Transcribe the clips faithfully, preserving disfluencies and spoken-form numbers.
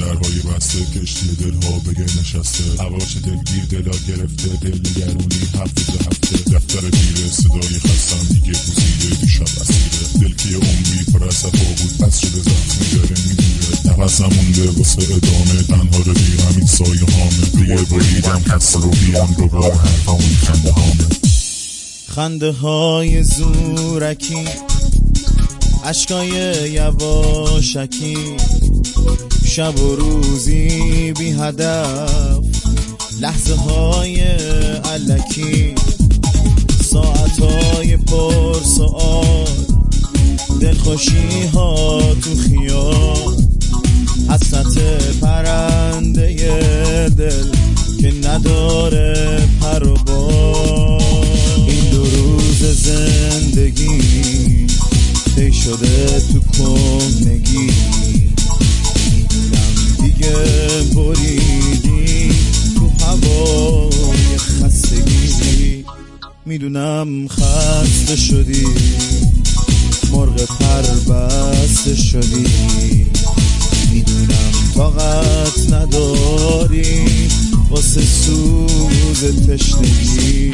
درهای بسته، کشتی دلها بگه نشسته، هواش دلگیر دلا گرفته، دل نگرونی هفته هفته، دفتر پیره صدای خستم دیگه گزیده دیشب اسیره، دل که عمری پر از صفا بود پس شده زخمی داره میمیره، نفسم مونده واسه ادامه، تنها رفیقم این سایه هامه، روی بریدم کس رو بیام رو با حرفامون خنده هامه. خنده های زورکی، عشقای یواشکی، شب و روزی بی هدف، لحظه های علکی، ساعت های پر سؤال، دلخوشی ها تو خیال، حسرت پرنده دل که نداره پر و بال. این دو روز زندگی طی شده تو کهنگی، میدونم دیگه بریدی تو هوای خستگی، میدونم خسته شدی مرغ پر بسته شدی، میدونم طاقت نداری واسه سوز تشنگی.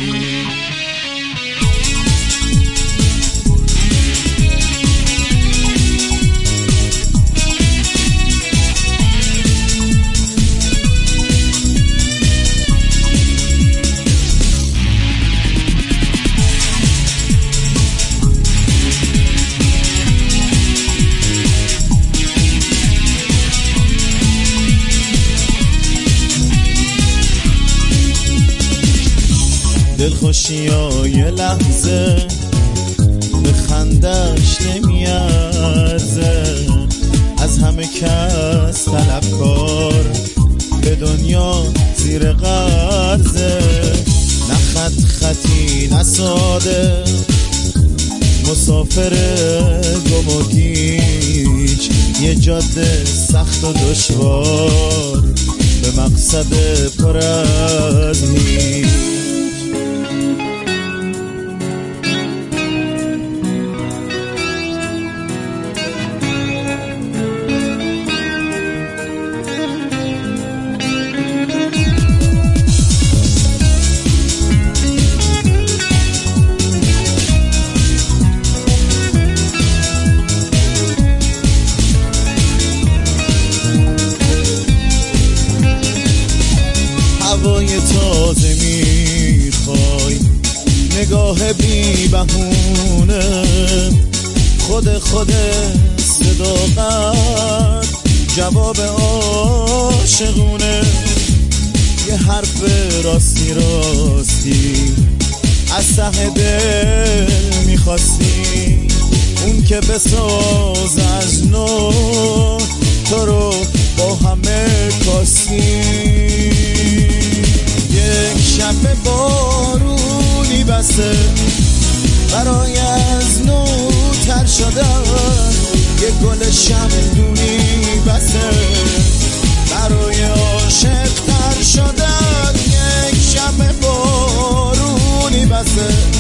دلخوشی ها یه لحظه به خندش نمیارزه، از همه کس طلبکار به دنیا زیر قرضه، نه خط خطی نه ساده، مسافر گم و گیج، یه جاده سخت و دشوار به مقصد پر از هیچ. هوای تازه میخوای، نگاه بی بهونه، خود خود صداقت جواب عاشقونه، یه حرف راستی راستی از ته دل میخواستی، اون که بساز از نو تو رو با همه کاستی. یک شب بارونی بسه برای از نو تر شدن، یک گل شمعدونی بسه برای عاشق تر شدن، یک شب بارونی بسه